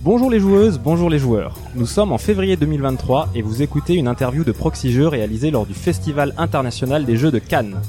Bonjour les joueuses, bonjour les joueurs. Nous sommes en février 2023 et vous écoutez une interview de Proxy Jeux réalisée lors du Festival international des jeux de Cannes.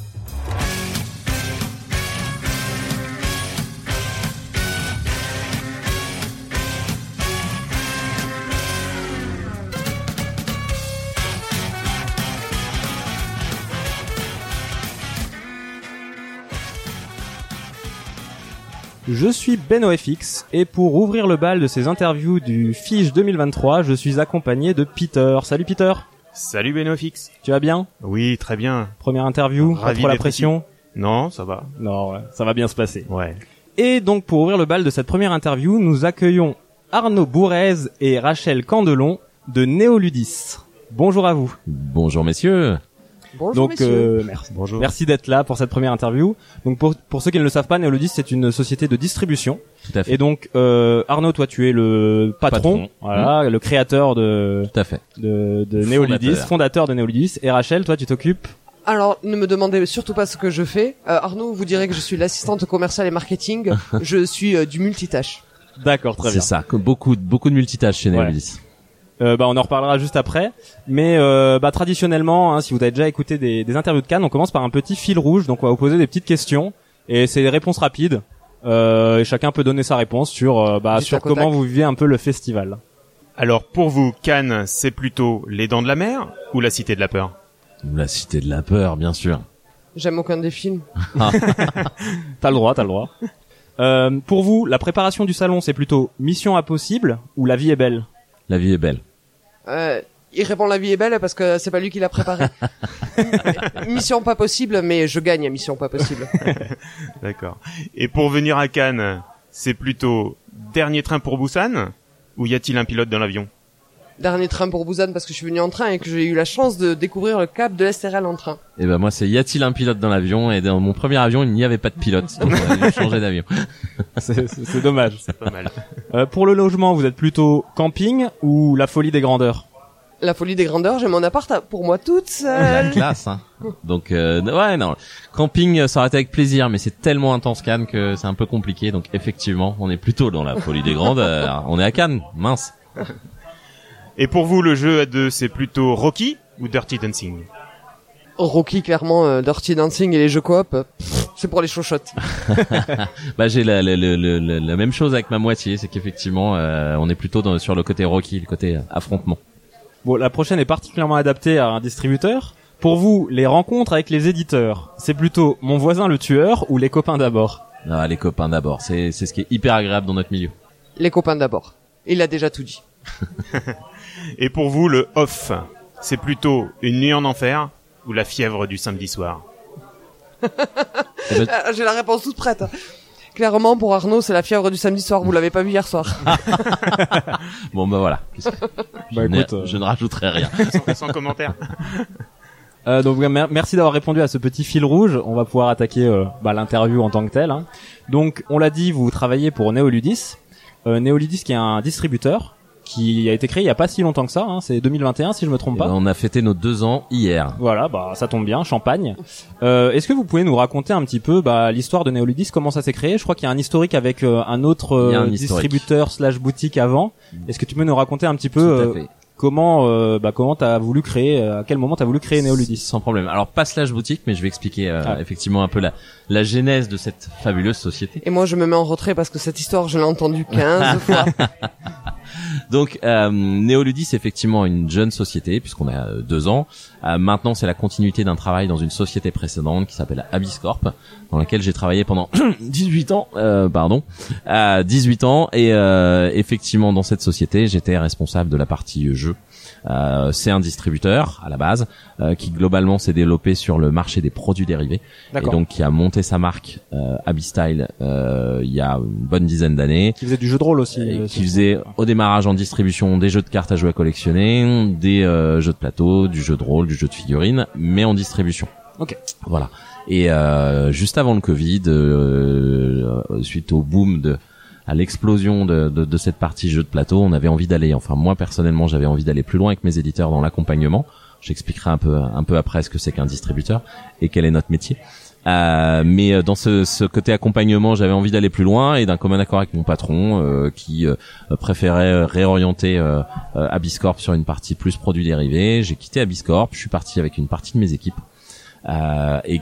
Je suis BenoFX et pour ouvrir le bal de ces interviews du FIGE 2023, je suis accompagné de Peter. Salut Peter. Salut BenoFX. Tu vas bien? Oui, très bien. Première interview, pas trop la pression? Ici. Non, ça va. Non, ouais, ça va bien se passer. Ouais. Et donc pour ouvrir le bal de cette première interview, nous accueillons Arnaud Bourrez et Rachel Candelon de Néoludis. Bonjour à vous. Bonjour messieurs. Bonjour messieurs. Merci. Bonjour. Merci d'être là pour cette première interview. Donc pour ceux qui ne le savent pas, Néoludis c'est une société de distribution. Tout à fait. Et donc Arnaud, toi tu es le patron. Voilà, le créateur de Tout à fait. de Néoludis, fondateur de Néoludis. Et Rachel, toi tu t'occupes. Alors, ne me demandez surtout pas ce que je fais. Arnaud vous dirait que je suis l'assistante commerciale et marketing. Je suis du multitâche. D'accord, très bien. C'est ça, beaucoup de multitâches chez Néoludis. On en reparlera juste après. Mais traditionnellement, si vous avez déjà écouté des interviews de Cannes, on commence par un petit fil rouge. Donc on va vous poser des petites questions et c'est des réponses rapides. Et chacun peut donner sa réponse sur comment vous vivez un peu le festival. Alors pour vous, Cannes, c'est plutôt les Dents de la Mer ou la Cité de la Peur? La Cité de la Peur, bien sûr. J'aime aucun des films. T'as le droit. Pour vous, la préparation du salon, c'est plutôt Mission Impossible ou La Vie est belle? La Vie est belle. Il répond La Vie est belle parce que c'est pas lui qui l'a préparé. Mission pas possible, mais je gagne à Mission pas possible. D'accord. Et pour venir à Cannes, c'est plutôt dernier train pour Busan ou y a-t-il un pilote dans l'avion? Dernier train pour Busan parce que je suis venu en train et que j'ai eu la chance de découvrir le cap de l'Estérel en train. Et ben moi c'est y a-t-il un pilote dans l'avion? Et dans mon premier avion il n'y avait pas de pilote, donc on a dû changer d'avion. C'est dommage. C'est pas mal. Pour le logement, vous êtes plutôt camping ou la folie des grandeurs? La folie des grandeurs, j'ai mon appart pour moi toute seule. La classe, hein. Donc camping ça aurait été avec plaisir, mais c'est tellement intense Cannes que c'est un peu compliqué. Donc effectivement, on est plutôt dans la folie des grandeurs. On est à Cannes, mince. Et pour vous, le jeu à deux, c'est plutôt Rocky ou Dirty Dancing? Rocky, clairement, Dirty Dancing et les jeux coop, c'est pour les chochottes. J'ai la même chose avec ma moitié, c'est qu'effectivement, on est plutôt sur le côté Rocky, le côté affrontement. Bon, la prochaine est particulièrement adaptée à un distributeur. Pour vous, les rencontres avec les éditeurs, c'est plutôt Mon voisin le tueur ou Les copains d'abord? Ah, les copains d'abord, c'est ce qui est hyper agréable dans notre milieu. Les copains d'abord. Il a déjà tout dit. Et pour vous, le off, c'est plutôt Une nuit en enfer ou La fièvre du samedi soir? J'ai la réponse toute prête. Clairement, pour Arnaud, c'est La fièvre du samedi soir. Vous l'avez pas vu hier soir. Bon, voilà. Je ne rajouterai rien. Sans commentaire. Merci d'avoir répondu à ce petit fil rouge. On va pouvoir attaquer l'interview en tant que telle. Donc, on l'a dit, vous travaillez pour Néoludis. Néoludis qui est un distributeur qui a été créé il y a pas si longtemps que ça, c'est 2021 si je me trompe pas. On a fêté nos 2 ans hier. Voilà, ça tombe bien, champagne. Est-ce que vous pouvez nous raconter un petit peu l'histoire de Néoludis, comment ça s'est créé? Je crois qu'il y a un historique avec un autre distributeur / boutique avant. Est-ce que tu peux nous raconter un petit peu comment t'as voulu créer, à quel moment t'as voulu créer Néoludis? Sans problème. Alors pas / boutique, mais je vais expliquer effectivement un peu la genèse de cette fabuleuse société. Et moi je me mets en retrait parce que cette histoire je l'ai entendue 15 fois. Donc Néoludis c'est effectivement une jeune société puisqu'on a 2 ans. Maintenant c'est la continuité d'un travail dans une société précédente qui s'appelle Abyss Corp, dans laquelle j'ai travaillé pendant 18 ans. 18 ans et effectivement dans cette société j'étais responsable de la partie jeu. C'est un distributeur à la base qui globalement s'est développé sur le marché des produits dérivés. D'accord. Et donc qui a monté sa marque Abyss Style il y a une bonne dizaine d'années. Qui faisait du jeu de rôle aussi. Qui faisait au démarrage en distribution des jeux de cartes à jouer à collectionner, des jeux de plateau, du jeu de rôle, du jeu de figurines, mais en distribution. Ok. Voilà. Et juste avant le Covid, suite au boom à l'explosion de cette partie jeu de plateau, on avait envie d'aller, enfin moi personnellement j'avais envie d'aller plus loin avec mes éditeurs dans l'accompagnement. J'expliquerai un peu après ce que c'est qu'un distributeur et quel est notre métier. Mais dans ce côté accompagnement, j'avais envie d'aller plus loin et d'un commun accord avec mon patron qui préférait réorienter Abysscorp sur une partie plus produits dérivés. J'ai quitté Abysscorp, je suis parti avec une partie de mes équipes et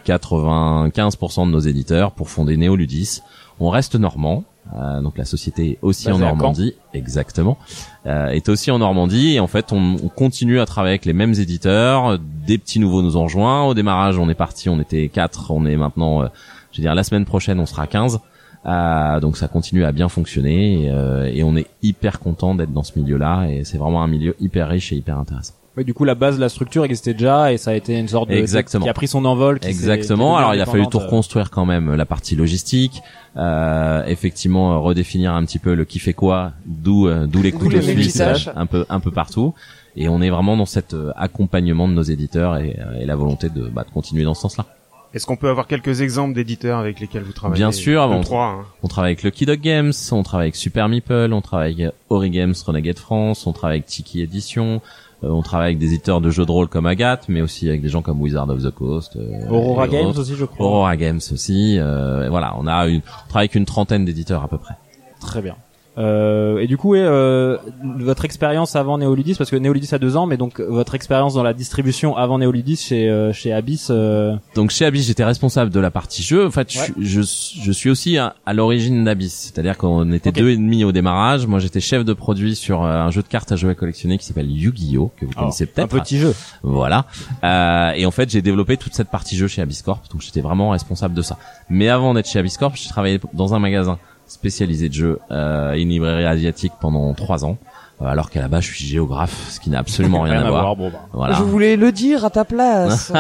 95% de nos éditeurs pour fonder Néoludis. On reste normand. Donc la société est aussi en Normandie, exactement, est aussi en Normandie et en fait on continue à travailler avec les mêmes éditeurs. Des petits nouveaux nous ont rejoints. Au démarrage on est parti, on était 4, on est maintenant, je veux dire la semaine prochaine on sera 15. Donc ça continue à bien fonctionner et on est hyper content d'être dans ce milieu-là et c'est vraiment un milieu hyper riche et hyper intéressant. Ouais, du coup, la base de la structure existait déjà et ça a été une sorte de qui a pris son envol. Exactement. Alors, il a fallu tout reconstruire quand même, la partie logistique, effectivement, redéfinir un petit peu le qui fait quoi, d'où les coups suisses, un peu partout. Et on est vraiment dans cet accompagnement de nos éditeurs et la volonté de continuer dans ce sens-là. Est-ce qu'on peut avoir quelques exemples d'éditeurs avec lesquels vous travaillez? Bien sûr, on travaille avec Lucky Dog Games, on travaille avec Super Meeple, on travaille avec Ori Games, Renegade France, on travaille avec Tiki Edition. On travaille avec des éditeurs de jeux de rôle comme Agathe, mais aussi avec des gens comme Wizard of the Coast. Aurora Games aussi, je crois. Aurora Games aussi. Voilà, on travaille avec une trentaine d'éditeurs à peu près. Très bien. Et du coup, votre expérience avant Néoludis, parce que Néoludis a 2 ans, mais donc votre expérience dans la distribution avant Néoludis chez Abyss. Donc chez Abyss, j'étais responsable de la partie jeu. En fait, ouais. je suis aussi à l'origine d'Abyss, c'est-à-dire qu'on était 2,5 au démarrage. Moi, j'étais chef de produit sur un jeu de cartes à jouer à collectionner qui s'appelle Yu-Gi-Oh, que vous connaissez peut-être. Un petit jeu. Voilà. Et en fait, j'ai développé toute cette partie jeu chez Abysscorp, donc j'étais vraiment responsable de ça. Mais avant d'être chez Abysscorp, j'ai travaillé dans un magasin spécialisé de jeux et une librairie asiatique pendant 3 ans, alors qu'à la base je suis géographe, ce qui n'a absolument rien à voir. Voilà. Je voulais le dire à ta place.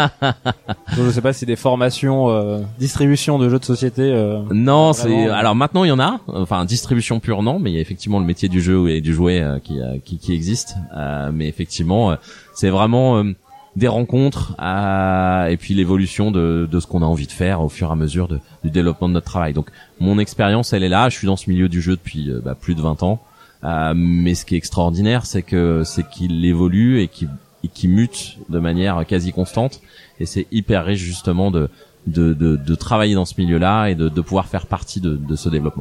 Je sais pas si des formations distribution de jeux de société. Non, c'est alors maintenant il y en a, enfin distribution pure non, mais il y a effectivement le métier du jeu et du jouet qui existe, mais effectivement c'est vraiment des rencontres et puis l'évolution de ce qu'on a envie de faire au fur et à mesure du développement de notre travail. Donc mon expérience elle est là, je suis dans ce milieu du jeu depuis plus de 20 ans. Mais ce qui est extraordinaire c'est qu'il évolue et qu'il mute de manière quasi constante et c'est hyper riche justement de travailler dans ce milieu-là et de pouvoir faire partie de ce développement.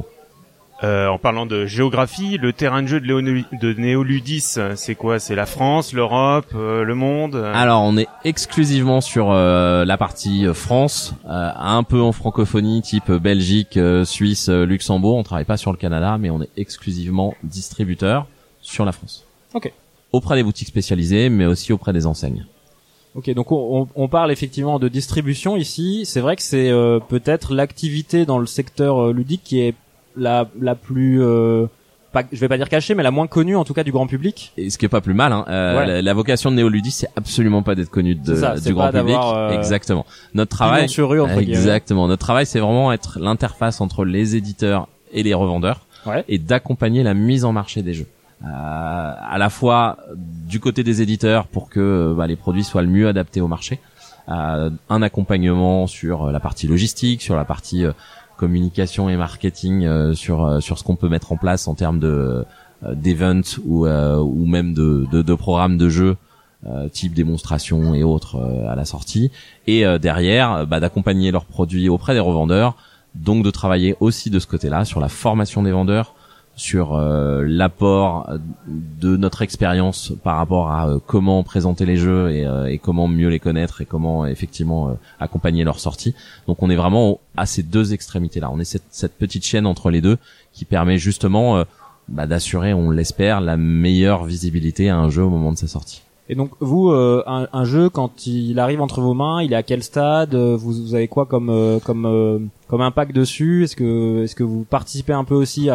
En parlant de géographie, le terrain de jeu de Néoludis, c'est quoi? C'est la France, l'Europe, le monde? Alors, on est exclusivement sur la partie France, un peu en francophonie, type Belgique, Suisse, Luxembourg. On travaille pas sur le Canada, mais on est exclusivement distributeur sur la France. Ok. Auprès des boutiques spécialisées, mais aussi auprès des enseignes. Ok, donc on parle effectivement de distribution ici. C'est vrai que c'est peut-être l'activité dans le secteur ludique qui est la plus je vais pas dire cachée mais la moins connue en tout cas du grand public. Et ce qui est pas plus mal hein. Ouais. La vocation de Néoludis c'est absolument pas d'être connu du grand public. Exactement. Notre travail sur rue, entre exactement. Notre travail c'est vraiment être l'interface entre les éditeurs et les revendeurs et d'accompagner la mise en marché des jeux. À la fois du côté des éditeurs pour que les produits soient le mieux adaptés au marché, un accompagnement sur la partie logistique, sur la partie communication et marketing sur ce qu'on peut mettre en place en termes d'events ou même de programmes de jeux type démonstration et autres à la sortie et derrière d'accompagner leurs produits auprès des revendeurs, donc de travailler aussi de ce côté-là sur la formation des vendeurs, sur l'apport de notre expérience par rapport à comment présenter les jeux et comment mieux les connaître et comment effectivement accompagner leur sortie. Donc on est vraiment à ces 2 extrémités-là. On est cette petite chaîne entre les deux qui permet justement d'assurer, on l'espère, la meilleure visibilité à un jeu au moment de sa sortie. Et donc vous, un jeu quand il arrive entre vos mains, il est à quel stade? Vous avez quoi comme impact dessus? Est-ce que vous participez un peu aussi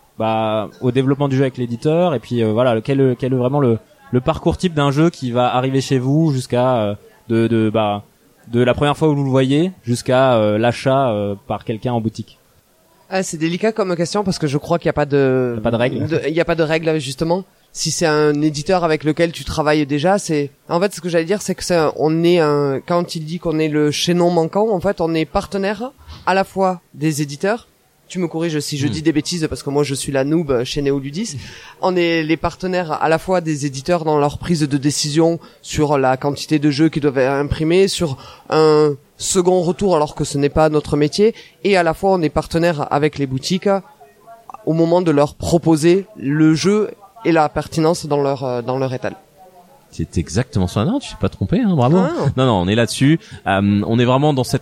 au développement du jeu avec l'éditeur et puis voilà quel est vraiment le parcours type d'un jeu qui va arriver chez vous jusqu'à de la première fois où vous le voyez jusqu'à l'achat par quelqu'un en boutique. C'est délicat comme question parce que je crois qu'il n'y a pas de règles. Il n'y a pas de règles justement. Si c'est un éditeur avec lequel tu travailles déjà, en fait ce que j'allais dire c'est que quand il dit qu'on est le chaînon manquant, en fait on est partenaire à la fois des éditeurs tu me corriges si je dis des bêtises parce que moi je suis la noob chez Néoludis. On est les partenaires à la fois des éditeurs dans leur prise de décision sur la quantité de jeux qu'ils doivent imprimer, sur un second retour alors que ce n'est pas notre métier, et à la fois on est partenaire avec les boutiques au moment de leur proposer le jeu et la pertinence dans leur étal. C'est exactement ça. Non, tu t'es pas trompé, hein, bravo. Ah. Non, on est là-dessus. On est vraiment dans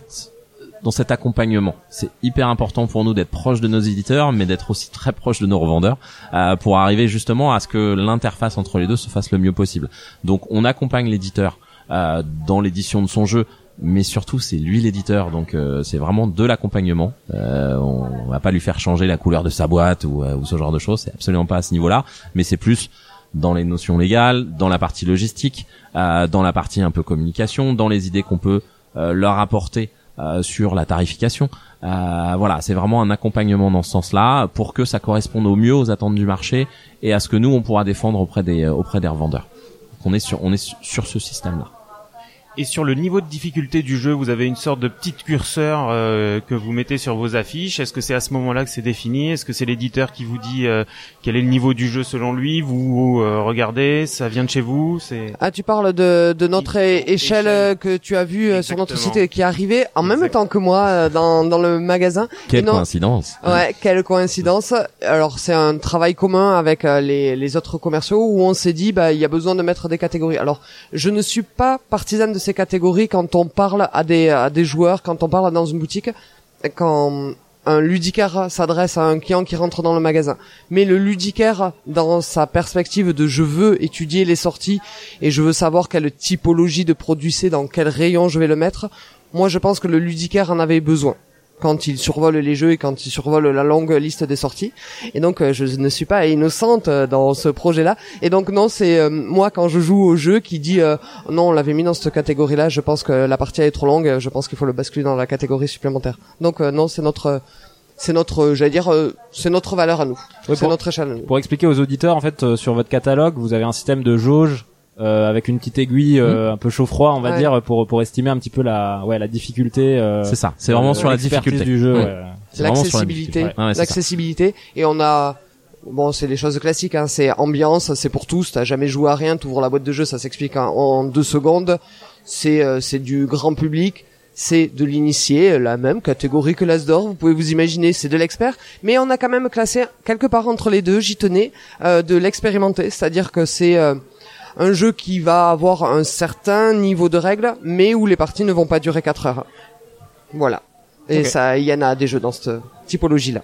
cet accompagnement. C'est hyper important pour nous d'être proche de nos éditeurs, mais d'être aussi très proche de nos revendeurs, pour arriver justement à ce que l'interface entre les deux se fasse le mieux possible. Donc, on accompagne l'éditeur dans l'édition de son jeu, mais surtout c'est lui l'éditeur, donc c'est vraiment de l'accompagnement. On va pas lui faire changer la couleur de sa boîte ou ce genre de choses. C'est absolument pas à ce niveau-là, mais c'est plus dans les notions légales, dans la partie logistique, dans la partie un peu communication, dans les idées qu'on peut leur apporter sur la tarification. Voilà, c'est vraiment un accompagnement dans ce sens-là pour que ça corresponde au mieux aux attentes du marché et à ce que nous on pourra défendre auprès des revendeurs. Donc on est sur ce système-là. Et sur le niveau de difficulté du jeu, vous avez une sorte de petit curseur que vous mettez sur vos affiches. Est-ce que c'est à ce moment-là que c'est défini? Est-ce que c'est l'éditeur qui vous dit quel est le niveau du jeu selon lui? Vous regardez, ça vient de chez vous? Ah, tu parles de notre échelle que tu as vue sur notre site qui est arrivée en même temps que moi dans le magasin. Quelle coïncidence. Ouais, quelle coïncidence. Alors c'est un travail commun avec les autres commerciaux où on s'est dit il y a besoin de mettre des catégories. Alors je ne suis pas partisane de ces catégories quand on parle à des joueurs, quand on parle dans une boutique, quand un ludicaire s'adresse à un client qui rentre dans le magasin. Mais le ludicaire, dans sa perspective de je veux étudier les sorties et je veux savoir quelle typologie de produit c'est, dans quel rayon je vais le mettre, moi je pense que le ludicaire en avait besoin quand il survole les jeux et quand il survole la longue liste des sorties. Et donc je ne suis pas innocente dans ce projet-là. Et donc non, c'est moi quand je joue au jeu qui dit non, on l'avait mis dans cette catégorie-là, je pense que la partie est trop longue, je pense qu'il faut le basculer dans la catégorie supplémentaire. Donc non, c'est notre j'allais dire c'est notre valeur à nous. Oui, c'est notre échelle à nous. Pour expliquer aux auditeurs, en fait, sur votre catalogue, vous avez un système de jauge avec une petite aiguille un peu chaud-froid, on va dire, pour estimer un petit peu la difficulté. C'est ça. C'est vraiment sur la difficulté du jeu. C'est l'accessibilité, l'accessibilité. Et on a, bon, c'est les choses classiques, hein. C'est ambiance, c'est pour tous. T'as jamais joué à rien, t'ouvres la boîte de jeu, ça s'explique en 2 secondes. C'est du grand public. C'est de l'initié, la même catégorie que l'As d'or, vous pouvez vous imaginer, c'est de l'expert, mais on a quand même classé quelque part entre les deux, j'y tenais, de l'expérimenté, c'est-à-dire que c'est un jeu qui va avoir un certain niveau de règles, mais où les parties ne vont pas durer 4 heures. Voilà. Et ça, il y en a des jeux dans cette typologie-là.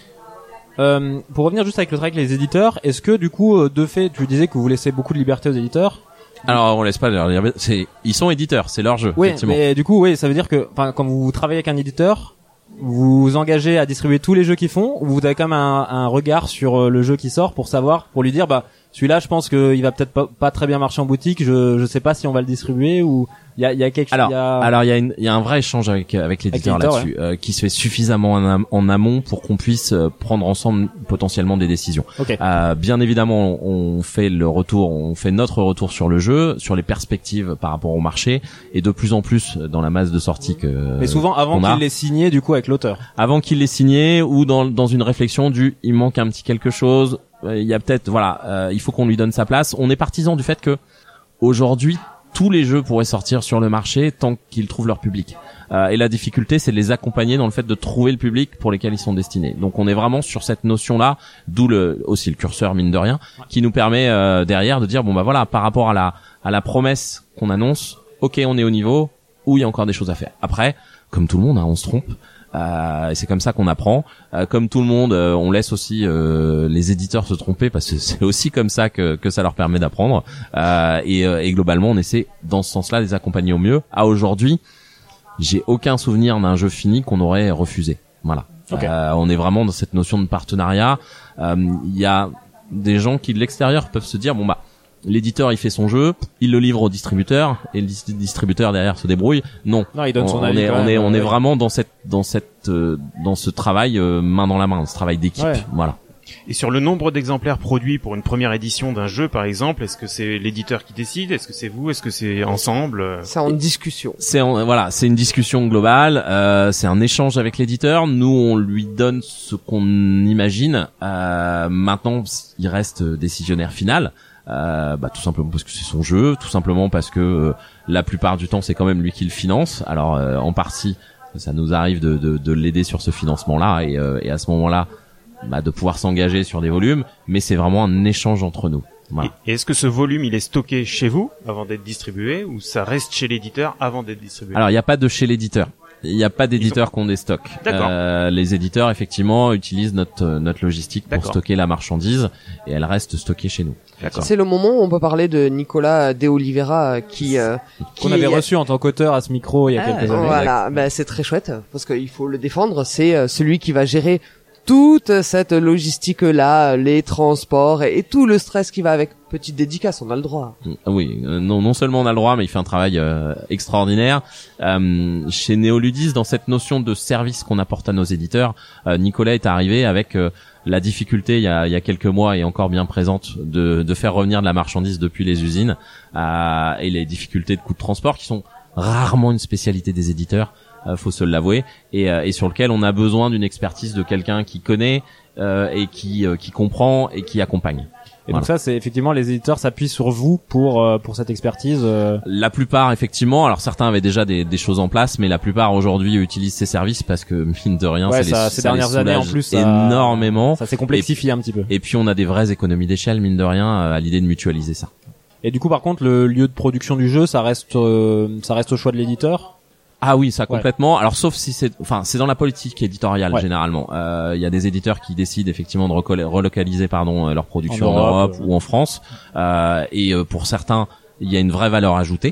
Pour revenir juste avec le travail avec les éditeurs, est-ce que du coup, de fait, tu disais que vous laissez beaucoup de liberté aux éditeurs? Alors on laisse pas leur liberté, ils sont éditeurs, c'est leur jeu. Oui, mais du coup, ça veut dire que, quand vous travaillez avec un éditeur, vous vous engagez à distribuer tous les jeux qu'ils font, ou vous avez quand même un regard sur le jeu qui sort pour savoir, pour lui dire, celui-là, je pense qu'il va peut-être pas très bien marcher en boutique. Je sais pas si on va le distribuer ou il y a quelque chose. Alors il y a un vrai échange avec l'éditeur là-dessus, qui se fait suffisamment en amont pour qu'on puisse prendre ensemble potentiellement des décisions. Okay. Bien évidemment, on fait notre retour sur le jeu, sur les perspectives par rapport au marché, et de plus en plus dans la masse de sorties que. Mais souvent avant qu'il l'ait signé, du coup, avec l'auteur. Avant qu'il l'ait signé, ou dans une réflexion il manque un petit quelque chose. Il y a peut-être, il faut qu'on lui donne sa place. On est partisan du fait que aujourd'hui tous les jeux pourraient sortir sur le marché tant qu'ils trouvent leur public. Et la difficulté, c'est de les accompagner dans le fait de trouver le public pour lesquels ils sont destinés. Donc on est vraiment sur cette notion-là, d'où aussi le curseur, mine de rien, qui nous permet derrière de dire par rapport à la promesse qu'on annonce, ok, on est au niveau, où il y a encore des choses à faire. Après, comme tout le monde, on se trompe. Et c'est comme ça qu'on apprend. Comme tout le monde, on laisse aussi les éditeurs se tromper parce que c'est aussi comme ça que ça leur permet d'apprendre. Et globalement, on essaie dans ce sens-là de les accompagner au mieux. À aujourd'hui, j'ai aucun souvenir d'un jeu fini qu'on aurait refusé. Voilà. Okay. On est vraiment dans cette notion de partenariat. Il y a des gens qui de l'extérieur peuvent se dire l'éditeur il fait son jeu, il le livre au distributeur et le distributeur derrière se débrouille. Non, il donne son avis. On est vraiment dans ce travail main dans la main, ce travail d'équipe. Ouais. Voilà. Et sur le nombre d'exemplaires produits pour une première édition d'un jeu, par exemple, est-ce que c'est l'éditeur qui décide? Est-ce que c'est vous? Est-ce que c'est ensemble? C'est en discussion. C'est une discussion globale. C'est un échange avec l'éditeur. Nous, on lui donne ce qu'on imagine. Maintenant, il reste décisionnaire final. Tout simplement parce que c'est son jeu, tout simplement parce que la plupart du temps, c'est quand même lui qui le finance. Alors, en partie, ça nous arrive de l'aider sur ce financement-là, et à ce moment-là, de pouvoir s'engager sur des volumes, mais c'est vraiment un échange entre nous. Voilà. Et est-ce que ce volume, il est stocké chez vous avant d'être distribué, ou ça reste chez l'éditeur avant d'être distribué? Alors, il n'y a pas de chez l'éditeur. Il n'y a pas d'éditeurs qui ont des stocks. D'accord. Les éditeurs, effectivement, utilisent notre logistique pour stocker la marchandise, et elle reste stockée chez nous. D'accord. C'est le moment où on peut parler de Nicolas De Oliveira qu'on avait reçu en tant qu'auteur à ce micro il y a quelques années. Voilà, c'est très chouette parce qu'il faut le défendre. C'est celui qui va gérer toute cette logistique-là, les transports et tout le stress qui va avec. Petite dédicace, on a le droit. Oui, non seulement on a le droit, mais il fait un travail extraordinaire. Chez Néoludis, dans cette notion de service qu'on apporte à nos éditeurs, Nicolas est arrivé avec la difficulté il y a quelques mois et encore bien présente de faire revenir de la marchandise depuis les usines, et les difficultés de coûts de transport qui sont rarement une spécialité des éditeurs. Faut se l'avouer, et sur lequel on a besoin d'une expertise de quelqu'un qui connaît et qui comprend et qui accompagne. Et donc ça, c'est effectivement, les éditeurs s'appuient sur vous pour cette expertise. La plupart, effectivement. Alors certains avaient déjà des choses en place, mais la plupart aujourd'hui utilisent ces services parce que mine de rien, ces dernières années en plus, énormément. Ça s'est complexifié un petit peu. Et puis on a des vraies économies d'échelle, mine de rien, à l'idée de mutualiser ça. Et du coup, par contre, le lieu de production du jeu, ça reste au choix de l'éditeur. Ah oui, ça complètement. Alors sauf si c'est dans la politique éditoriale généralement. Il y a des éditeurs qui décident effectivement de relocaliser leur production en Europe ou en France. Et pour certains, il y a une vraie valeur ajoutée.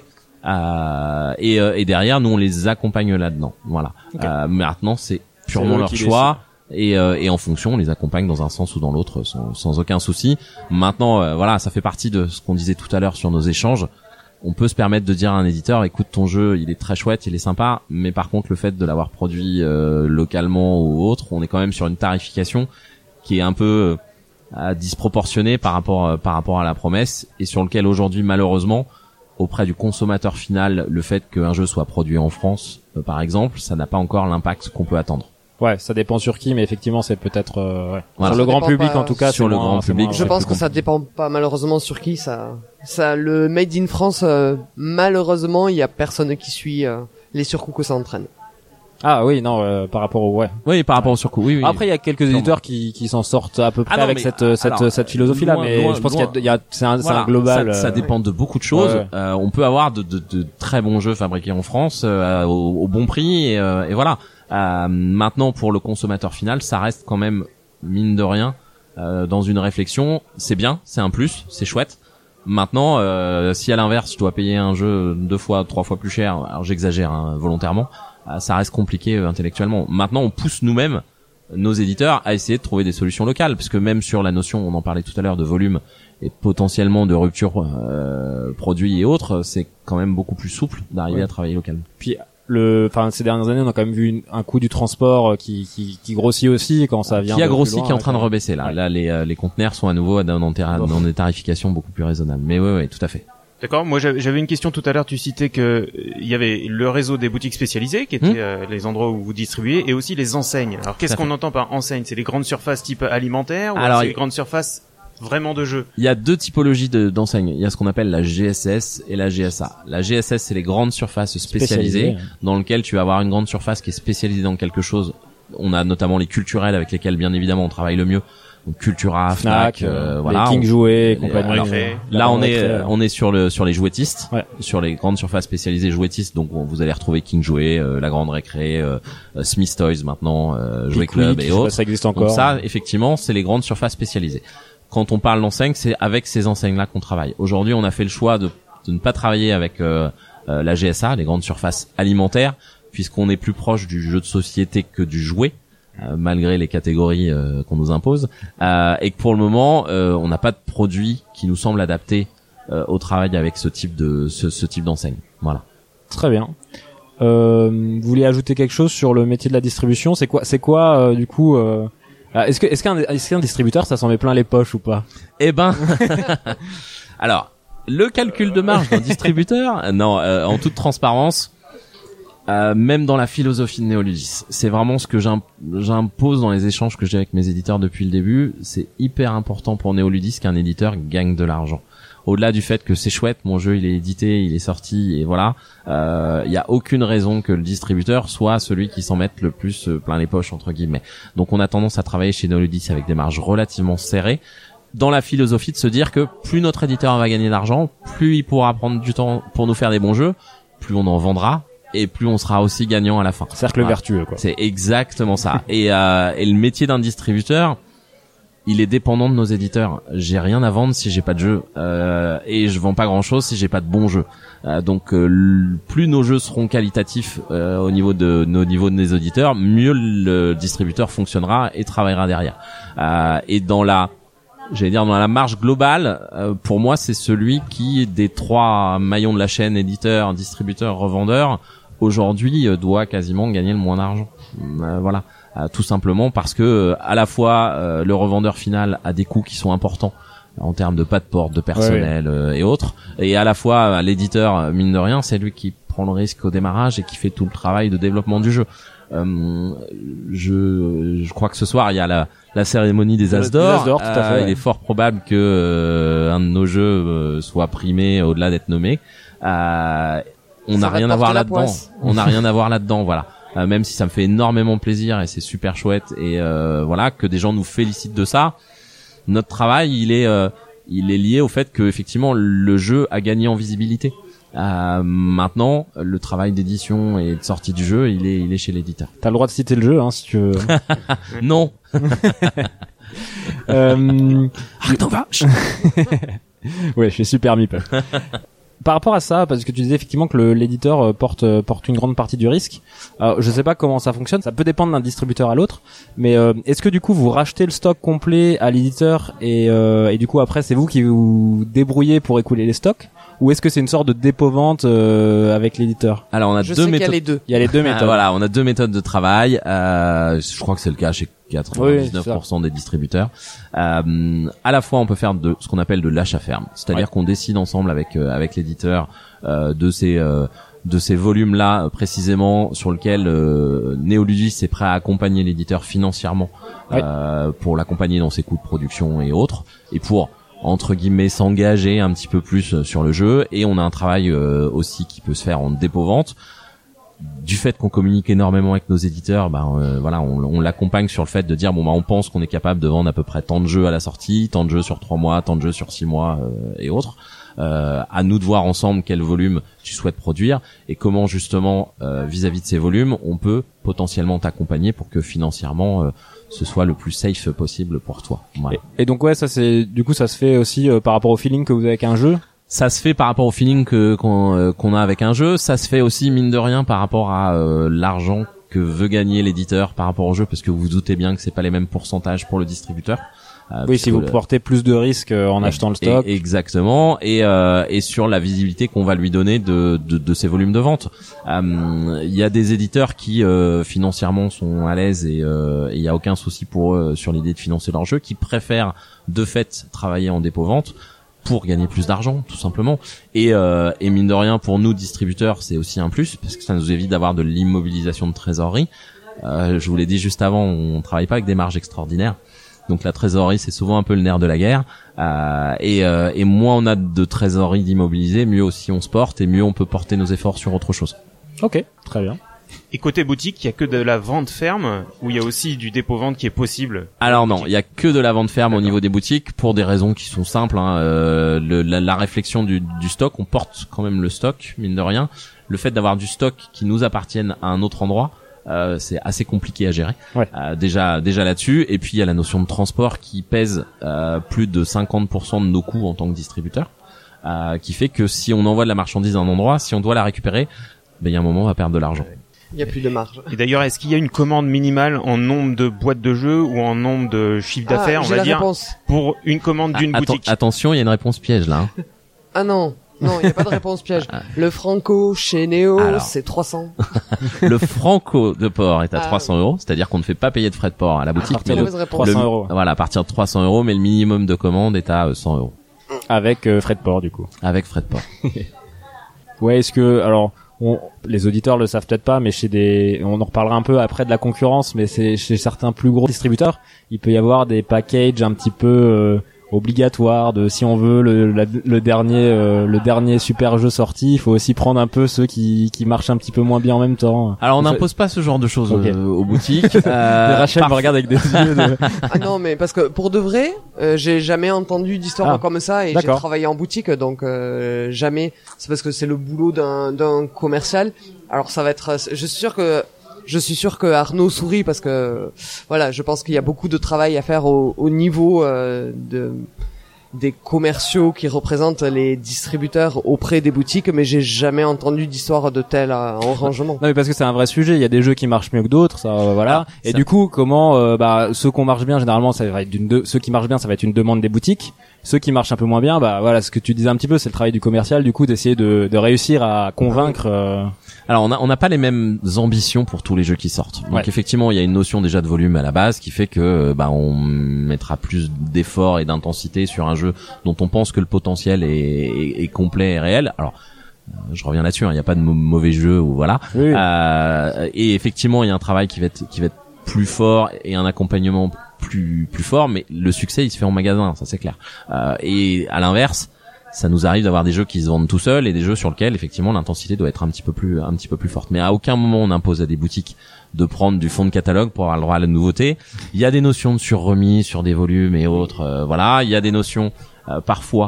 Et derrière, nous on les accompagne là-dedans. Voilà. Maintenant, c'est purement leur choix. Et en fonction, on les accompagne dans un sens ou dans l'autre sans aucun souci. Maintenant, ça fait partie de ce qu'on disait tout à l'heure sur nos échanges. On peut se permettre de dire à un éditeur, écoute, ton jeu, il est très chouette, il est sympa, mais par contre, le fait de l'avoir produit localement ou autre, on est quand même sur une tarification qui est un peu disproportionnée par rapport à la promesse, et sur lequel aujourd'hui, malheureusement, auprès du consommateur final, le fait qu'un jeu soit produit en France, par exemple, ça n'a pas encore l'impact qu'on peut attendre. Ouais, ça dépend sur qui, mais effectivement, c'est peut-être sur le grand public en tout cas. Sur le grand public, je pense que ça dépend pas malheureusement sur qui. Ça, le Made in France, malheureusement, il y a personne qui suit les surcoûts que ça entraîne. Ah oui, non, par rapport au Oui, par rapport au surcoût. Oui. Après, il y a quelques éditeurs qui s'en sortent à peu près avec cette philosophie-là, mais je pense qu'il y a c'est un global. Ça dépend de beaucoup de choses. Ouais. On peut avoir de très bons jeux fabriqués en France au bon prix, et voilà. Maintenant, pour le consommateur final, ça reste quand même, mine de rien, dans une réflexion. C'est bien, c'est un plus, c'est chouette. Maintenant, si à l'inverse, je dois payer un jeu 2 fois, 3 fois plus cher, alors j'exagère volontairement, ça reste compliqué intellectuellement. Maintenant, on pousse nous-mêmes nos éditeurs à essayer de trouver des solutions locales, parce que même sur la notion, on en parlait tout à l'heure, de volume et potentiellement de rupture produits et autres, c'est quand même beaucoup plus souple d'arriver à travailler localement. Puis ces dernières années, on a quand même vu un coût du transport qui grossit aussi quand ça vient. Qui a grossi, qui est en train de rebaisser là. Ouais. Là, les conteneurs sont à nouveau dans des tarifications beaucoup plus raisonnables. Mais oui, tout à fait. D'accord. Moi, j'avais une question tout à l'heure. Tu citais que il y avait le réseau des boutiques spécialisées, qui étaient les endroits où vous distribuez, et aussi les enseignes. Alors, qu'est-ce qu'on entend par enseigne? C'est les grandes surfaces type alimentaire, ou c'est les grandes surfaces vraiment de jeux? Il y a 2 typologies d'enseignes. Il y a ce qu'on appelle la GSS et la GSA. La GSS, c'est les grandes surfaces spécialisées, dans lesquelles tu vas avoir une grande surface qui est spécialisée dans quelque chose. On a notamment les culturels avec lesquels, bien évidemment, on travaille le mieux. Donc Cultura, Fnac, voilà. King Jouets et compagnie. Là, on est sur les jouettistes, sur les grandes surfaces spécialisées jouettistes. Donc, vous allez retrouver King Jouets, la Grande Récré, Smith Toys maintenant, Jouet Club et autres. Ça existe encore. Donc ça, effectivement, c'est les grandes surfaces spécialisées. Quand on parle d'enseigne, c'est avec ces enseignes-là qu'on travaille. Aujourd'hui, on a fait le choix de ne pas travailler avec la GSA, les grandes surfaces alimentaires, puisqu'on est plus proche du jeu de société que du jouet, malgré les catégories qu'on nous impose, et que pour le moment, on n'a pas de produit qui nous semble adapté au travail avec ce type d'enseigne. Voilà. Très bien. Vous voulez ajouter quelque chose sur le métier de la distribution? C'est quoi du coup Est-ce qu'un distributeur, ça s'en met plein les poches ou pas? Eh ben, alors, le calcul de marge d'un distributeur, non, en toute transparence, même dans la philosophie de Néoludis, c'est vraiment ce que j'impose dans les échanges que j'ai avec mes éditeurs depuis le début. C'est hyper important pour Néoludis qu'un éditeur gagne de l'argent. Au-delà du fait que c'est chouette, mon jeu il est édité, il est sorti et voilà, il y a aucune raison que le distributeur soit celui qui s'en mette le plus plein les poches entre guillemets. Donc on a tendance à travailler chez Néoludis avec des marges relativement serrées, dans la philosophie de se dire que plus notre éditeur va gagner d'argent, plus il pourra prendre du temps pour nous faire des bons jeux, plus on en vendra et plus on sera aussi gagnant à la fin. Cercle vertueux quoi. C'est exactement ça. Et le métier d'un distributeur, il est dépendant de nos éditeurs. J'ai rien à vendre si j'ai pas de jeu, et je vends pas grand chose si j'ai pas de bons jeux. Donc plus nos jeux seront qualitatifs au niveau de nos auditeurs, mieux le distributeur fonctionnera et travaillera derrière. Et dans la marge globale, pour moi c'est celui qui des trois maillons de la chaîne, éditeur, distributeur, revendeur, aujourd'hui doit quasiment gagner le moins d'argent. Voilà. Tout simplement parce que à la fois le revendeur final a des coûts qui sont importants en termes de pas de porte, de personnel et autres, et à la fois l'éditeur, mine de rien, c'est lui qui prend le risque au démarrage et qui fait tout le travail de développement du jeu. Je crois que ce soir il y a la cérémonie des As d'Or. Tout à fait, il est fort probable que un de nos jeux soit primé au-delà d'être nommé. On n'a rien à voir là-dedans. On n'a rien à voir là-dedans, voilà. Même si ça me fait énormément plaisir et c'est super chouette et voilà que des gens nous félicitent de ça. Notre travail, il est lié au fait que effectivement le jeu a gagné en visibilité. Maintenant, le travail d'édition et de sortie du jeu, il est chez l'éditeur. T'as le droit de citer le jeu, hein, si tu veux. Non. Arrête-en va. Ouais, je suis super meeple. Par rapport à ça, parce que tu disais effectivement que l'éditeur porte une grande partie du risque. Je sais pas comment ça fonctionne, ça peut dépendre d'un distributeur à l'autre, mais est-ce que du coup vous rachetez le stock complet à l'éditeur et du coup après c'est vous qui vous débrouillez pour écouler les stocks, ou est-ce que c'est une sorte de dépôt-vente avec l'éditeur? Alors on a deux méthodes. Il y a les deux méthodes. Voilà, on a deux méthodes de travail. Je crois que c'est le cas chez 99% des distributeurs. À la fois on peut faire de ce qu'on appelle de l'achat ferme, c'est-à-dire qu'on décide ensemble avec l'éditeur de ces volumes-là précisément sur lequel Néoludis est prêt à accompagner l'éditeur financièrement pour l'accompagner dans ses coûts de production et autres, et pour entre guillemets s'engager un petit peu plus sur le jeu. Et on a un travail aussi qui peut se faire en dépôt-vente. Du fait qu'on communique énormément avec nos éditeurs, voilà, on l'accompagne sur le fait de dire on pense qu'on est capable de vendre à peu près tant de jeux à la sortie, tant de jeux sur 3 mois, tant de jeux sur 6 mois et autres. À nous de voir ensemble quel volume tu souhaites produire et comment justement vis-à-vis de ces volumes on peut potentiellement t'accompagner pour que financièrement ce soit le plus safe possible pour toi. Voilà. Et donc ça c'est du coup ça se fait aussi par rapport au feeling que vous avez avec un jeu. Ça se fait par rapport au feeling qu'on a avec un jeu. Ça se fait aussi mine de rien par rapport à l'argent que veut gagner l'éditeur par rapport au jeu, parce que vous vous doutez bien que c'est pas les mêmes pourcentages pour le distributeur. Oui, si vous portez plus de risques en achetant le stock. Exactement. Et sur la visibilité qu'on va lui donner de ces volumes de vente. Il y a des éditeurs qui financièrement sont à l'aise et il y a aucun souci pour eux sur l'idée de financer leur jeu, qui préfèrent de fait travailler en dépôt-vente pour gagner plus d'argent, tout simplement. Et mine de rien, pour nous distributeurs, c'est aussi un plus, parce que ça nous évite d'avoir de l'immobilisation de trésorerie. Je vous l'ai dit juste avant, on travaille pas avec des marges extraordinaires. Donc la trésorerie, c'est souvent un peu le nerf de la guerre. Et moins on a de trésorerie d'immobiliser, mieux aussi on se porte et mieux on peut porter nos efforts sur autre chose. Ok, très bien. Et côté boutique, il y a que de la vente ferme ou il y a aussi du dépôt-vente qui est possible? Alors non, il y a que de la vente ferme. D'accord. Au niveau des boutiques, pour des raisons qui sont simples. La réflexion du stock, on porte quand même le stock, mine de rien. Le fait d'avoir du stock qui nous appartienne à un autre endroit, c'est assez compliqué à gérer. Ouais. Déjà là-dessus. Et puis il y a la notion de transport qui pèse plus de 50% de nos coûts en tant que distributeur, qui fait que si on envoie de la marchandise à un endroit, si on doit la récupérer, il y a un moment on va perdre de l'argent. Il y a plus de marge. Et d'ailleurs, est-ce qu'il y a une commande minimale en nombre de boîtes de jeux ou en nombre de chiffres d'affaires, on va dire, réponse. pour une commande d'une boutique? Attention, il y a une réponse piège là. Ah non. Non, il n'y a pas de réponse piège. Le Franco chez Néo, c'est 300. Le Franco de port est à 300 €, c'est-à-dire qu'on ne fait pas payer de frais de port à la boutique. À partir de 300 €. Voilà, à partir de 300 €, mais le minimum de commande est à 100 €. Avec frais de port, du coup. Avec frais de port. Ouais, est-ce que, alors, les auditeurs le savent peut-être pas, mais on en reparlera un peu après de la concurrence, mais c'est chez certains plus gros distributeurs, il peut y avoir des packages un petit peu obligatoires de si on veut le dernier super jeu sorti, il faut aussi prendre un peu ceux qui marchent un petit peu moins bien en même temps. Alors on n'impose pas ce genre de choses aux boutiques. Rachel me regarde avec des yeux de... Ah non, mais parce que pour de vrai, j'ai jamais entendu d'histoire comme ça et j'ai travaillé en boutique, donc jamais. C'est parce que c'est le boulot d'un commercial. Alors ça va être, je suis sûr que Arnaud sourit parce que voilà, je pense qu'il y a beaucoup de travail à faire au niveau des commerciaux qui représentent les distributeurs auprès des boutiques, mais j'ai jamais entendu d'histoire de tel arrangement. Non, mais parce que c'est un vrai sujet, il y a des jeux qui marchent mieux que d'autres, ça voilà. Et du coup, comment ceux qu'on marche bien généralement ça va être ceux qui marchent bien, ça va être une demande des boutiques. Ceux qui marchent un peu moins bien, voilà, ce que tu disais un petit peu, c'est le travail du commercial, du coup, d'essayer de réussir à convaincre. Alors, on n'a pas les mêmes ambitions pour tous les jeux qui sortent. Donc, effectivement, il y a une notion déjà de volume à la base qui fait que, on mettra plus d'efforts et d'intensité sur un jeu dont on pense que le potentiel est complet et réel. Alors, je reviens là-dessus, il n'y a pas de mauvais jeu ou voilà. Oui. Et effectivement, il y a un travail qui va être plus fort et un accompagnement plus fort, mais le succès il se fait en magasin, ça c'est clair. Et à l'inverse, ça nous arrive d'avoir des jeux qui se vendent tout seuls et des jeux sur lesquels effectivement l'intensité doit être un petit peu plus forte. Mais à aucun moment on impose à des boutiques de prendre du fond de catalogue pour avoir le droit à la nouveauté. Il y a des notions de surremise sur des volumes et autres, voilà. Il y a des notions parfois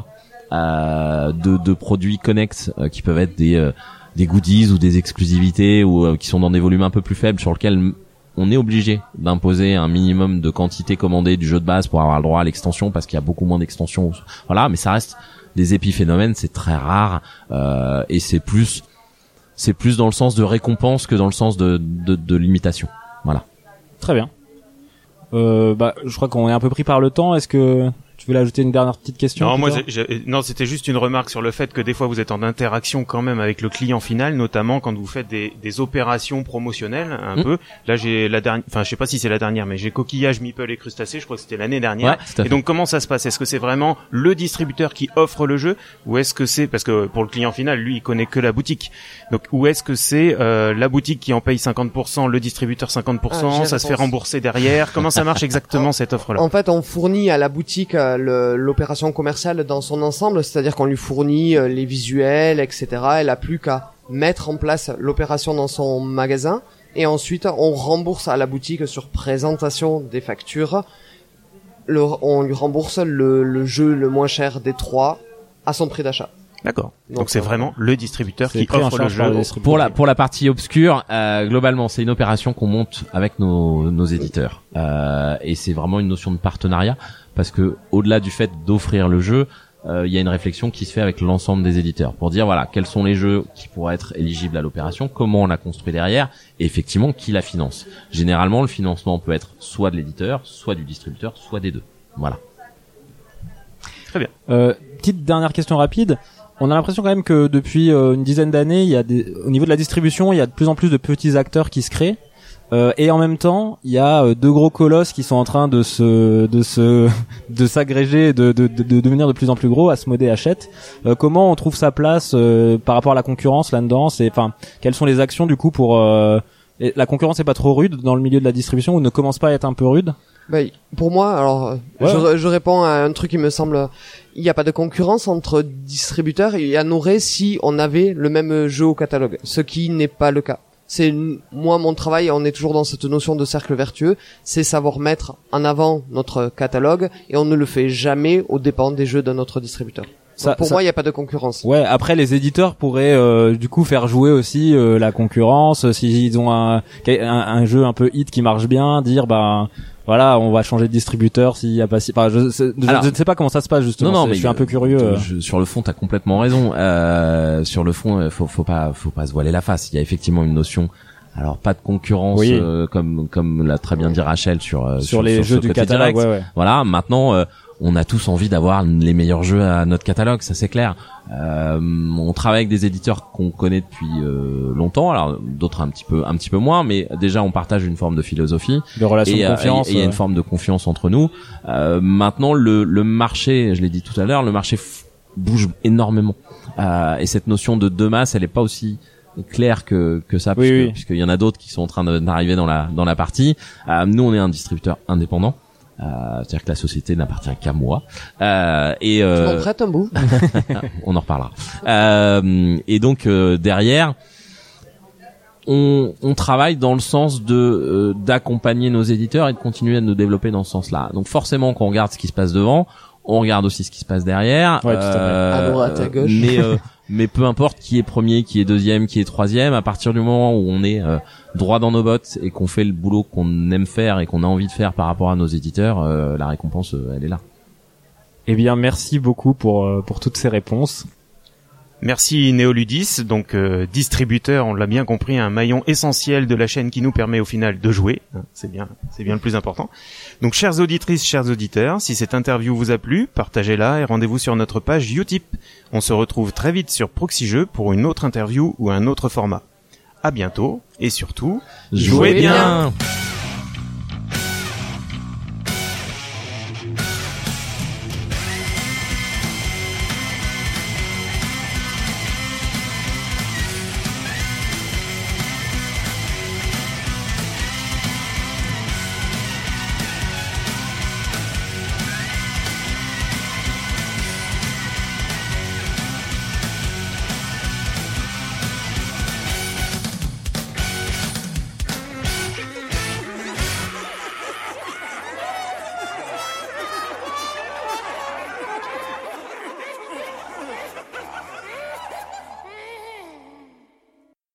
de produits connexes qui peuvent être des goodies ou des exclusivités ou qui sont dans des volumes un peu plus faibles sur lesquels on est obligé d'imposer un minimum de quantité commandée du jeu de base pour avoir le droit à l'extension parce qu'il y a beaucoup moins d'extensions. Voilà, mais ça reste des épiphénomènes, c'est très rare et c'est plus dans le sens de récompense que dans le sens de limitation. Voilà. Très bien. Je crois qu'on est un peu pris par le temps. Est-ce que tu voulais ajouter une dernière petite question? Non, non, c'était juste une remarque sur le fait que des fois vous êtes en interaction quand même avec le client final, notamment quand vous faites des opérations promotionnelles un peu. Là, j'ai la dernière, enfin, je sais pas si c'est la dernière, mais j'ai coquillage, meeple et crustacés, je crois que c'était l'année dernière. Ouais, et donc, comment ça se passe? Est-ce que c'est vraiment le distributeur qui offre le jeu, ou est-ce que c'est, parce que pour le client final, lui, il connaît que la boutique. Donc, ou est-ce que c'est, la boutique qui en paye 50%, le distributeur 50%, ça se fait rembourser derrière? Comment ça marche exactement cette offre-là? En fait, on fournit à la boutique l'opération commerciale dans son ensemble, c'est-à-dire qu'on lui fournit les visuels, etc. Elle a plus qu'à mettre en place l'opération dans son magasin et ensuite on rembourse à la boutique sur présentation des factures. On lui rembourse le jeu le moins cher des trois à son prix d'achat. D'accord. Donc c'est vraiment le distributeur qui offre le jeu. Pour la partie obscure, globalement, c'est une opération qu'on monte avec nos éditeurs. Et c'est vraiment une notion de partenariat parce que au-delà du fait d'offrir le jeu, il y a une réflexion qui se fait avec l'ensemble des éditeurs pour dire voilà, quels sont les jeux qui pourraient être éligibles à l'opération, comment on la construit derrière et effectivement qui la finance. Généralement, le financement peut être soit de l'éditeur, soit du distributeur, soit des deux. Voilà. Très bien. Petite dernière question rapide. On a l'impression quand même que depuis une dizaine d'années, il y a au niveau de la distribution, il y a de plus en plus de petits acteurs qui se créent. Et en même temps, il y a deux gros colosses qui sont en train de s'agréger, de devenir de plus en plus gros. Asmodée et Hachette. Comment on trouve sa place par rapport à la concurrence là-dedans? Quelles sont les actions du coup pour la concurrence est pas trop rude dans le milieu de la distribution ou ne commence pas à être un peu rude? Pour moi, alors je réponds à un truc qui me semble, il n'y a pas de concurrence entre distributeurs. Il y en aurait si on avait le même jeu au catalogue, ce qui n'est pas le cas. C'est moi mon travail, on est toujours dans cette notion de cercle vertueux, c'est savoir mettre en avant notre catalogue et on ne le fait jamais aux dépens des jeux de notre distributeur. Pour moi, il n'y a pas de concurrence. Ouais, après les éditeurs pourraient du coup faire jouer aussi la concurrence s'ils ont un jeu un peu hit qui marche bien, dire voilà, on va changer de distributeur s'il y a pas je ne sais pas comment ça se passe justement. Non, mais je suis un peu curieux. Sur le fond, t'as complètement raison. Sur le fond, faut pas se voiler la face. Il y a effectivement une notion. Alors pas de concurrence comme l'a très bien dit Rachel sur les jeux du catalogue. Ouais. Voilà. Maintenant, on a tous envie d'avoir les meilleurs jeux à notre catalogue, ça c'est clair. On travaille avec des éditeurs qu'on connaît depuis longtemps, alors d'autres un petit peu moins, mais déjà on partage une forme de philosophie, de relation de confiance, et il y a une forme de confiance entre nous. Maintenant le marché, je l'ai dit tout à l'heure, le marché bouge énormément, et cette notion de deux masses, elle est pas aussi claire que ça, puisqu'il y en a d'autres qui sont en train d'arriver dans la partie. Nous on est un distributeur indépendant. C'est-à-dire que la société n'appartient qu'à moi. Tu m'en prêtes un bout. On en reparlera. Et donc derrière, on travaille dans le sens de d'accompagner nos éditeurs et de continuer à nous développer dans ce sens-là. Donc forcément, quand on regarde ce qui se passe devant, on regarde aussi ce qui se passe derrière. Ouais, tout à fait. À droite, à gauche. Mais peu importe qui est premier, qui est deuxième, qui est troisième, à partir du moment où on est droit dans nos bottes et qu'on fait le boulot qu'on aime faire et qu'on a envie de faire par rapport à nos éditeurs, la récompense, elle est là. Eh bien, merci beaucoup pour toutes ces réponses. Merci Néoludis, donc distributeur, on l'a bien compris, un maillon essentiel de la chaîne qui nous permet au final de jouer, c'est bien le plus important. Donc chères auditrices, chers auditeurs, si cette interview vous a plu, partagez-la et rendez-vous sur notre page Utip. On se retrouve très vite sur Proxy Jeux pour une autre interview ou un autre format. À bientôt et surtout, jouez bien.